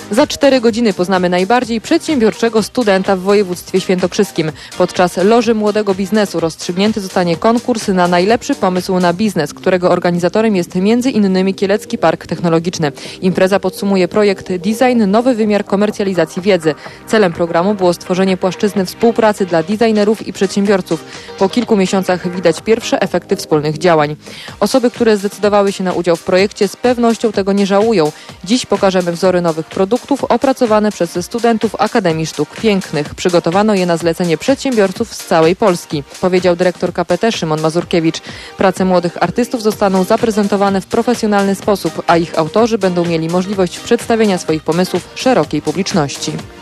Za 4 godziny poznamy najbardziej przedsiębiorczego studenta w województwie świętokrzyskim. Podczas Loży Młodego Biznesu rozstrzygnięty zostanie konkurs na najlepszy pomysł na biznes, którego organizatorem jest m.in. Kielecki Park Technologiczny. Impreza podsumuje projekt Design – Nowy wymiar komercjalizacji wiedzy. Celem programu było stworzenie płaszczyzny współpracy dla designerów i przedsiębiorców. Po kilku miesiącach widać pierwsze efekty wspólnych działań. Osoby, które zdecydowały się na udział w projekcie, z pewnością tego nie żałują. Dziś pokażemy wzory nowych produktów opracowane przez studentów Akademii Sztuk Pięknych. Przygotowano je na zlecenie przedsiębiorców z całej Polski, powiedział dyrektor KPT Szymon Mazurkiewicz. Prace młodych artystów zostaną zaprezentowane w profesjonalny sposób, a ich autorzy będą mieli możliwość przedstawienia swoich pomysłów szerokiej publiczności.